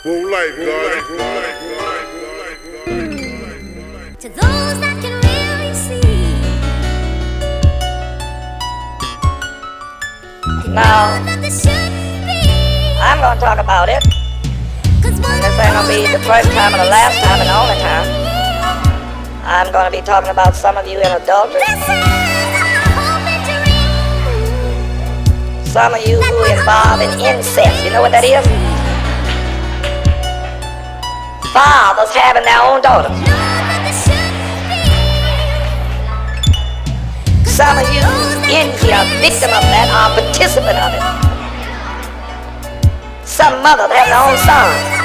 Full life, God. To those that can really see. Now, I'm going to talk about it. And this ain't going to be the first time or the last time and the only time. I'm going to be talking about some of you in adultery. Some of you who involve in incest. You know what that is? Fathers having their own daughters. Some of you in here, victim of that, are participant of it. Some mothers have their own sons.